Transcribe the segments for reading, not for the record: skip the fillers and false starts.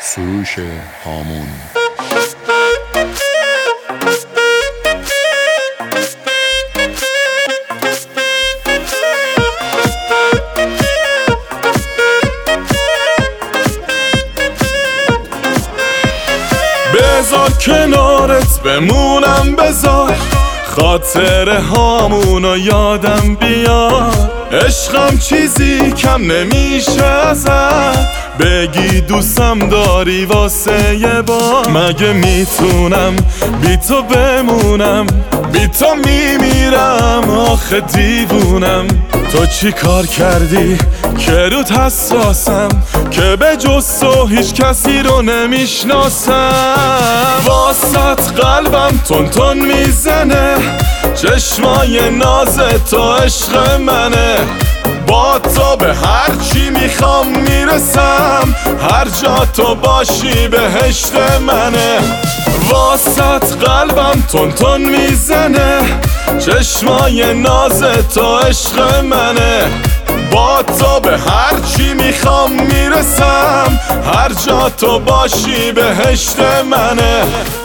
سروش هامون. بذار کنارت بمونم، بذار خاطر هامونو یادم بیار. عشقم چیزی کم نمیشه ازت، بگی دوستم داری واسه یه بار. مگه میتونم بی تو بمونم، بی تو میمیرم آخه دیوونم. تو چی کار کردی که روت حساسم، که به جز تو هیچ کسی رو نمیشناسم. واسط قلبم تون تون میزنه، چشمای ناز تو عشق منه. با تو به هر چی میخوام میرسم، هر جا تو باشی بهشت منه. واسط قلبم تون تون میزنه، چشمای ناز تو عشق منه. با تو به هر چی میخوام میرسم، هر جا تو باشی بهشت منه.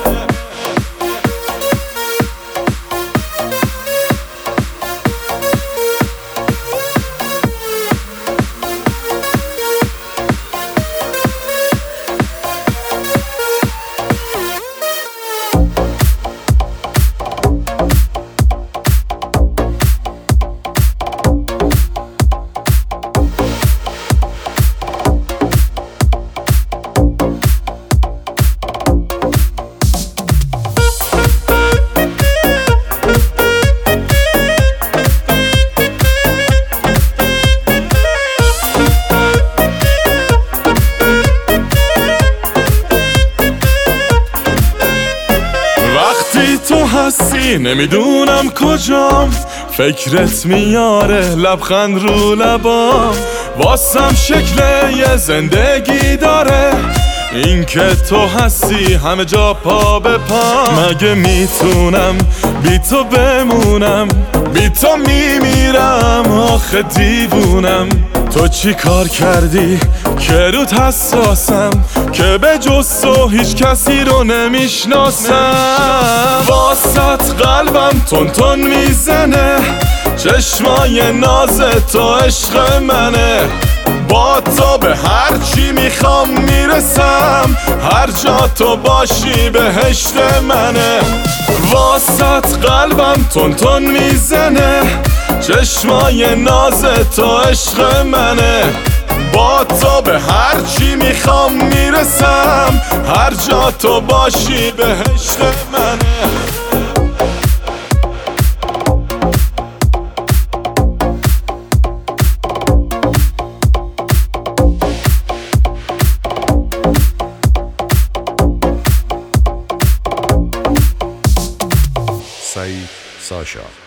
وقتی تو هستی نمیدونم کجام، فکرت میاره لبخند رو لبام. واسم شکل یه زندگی داره، این که تو هستی همه جا پا به پا. مگه میتونم بی تو بمونم، بی تو میمیرم آخه دیوونم. تو چی کار کردی که روت حساسم، که به جز تو هیچ کسی رو نمیشناسم. واسط قلبم تون تون میزنه، چشمای ناز تو عشق منه. با تو به هر چی میخوام میرسم، هر جا تو باشی بهشت منه. واسط قلبم تون تون میزنه، چشمای ناز تو عشق منه. با تو به هر چی میخوام میرسم، هر جا تو باشی بهشت منه. سعید ساشا.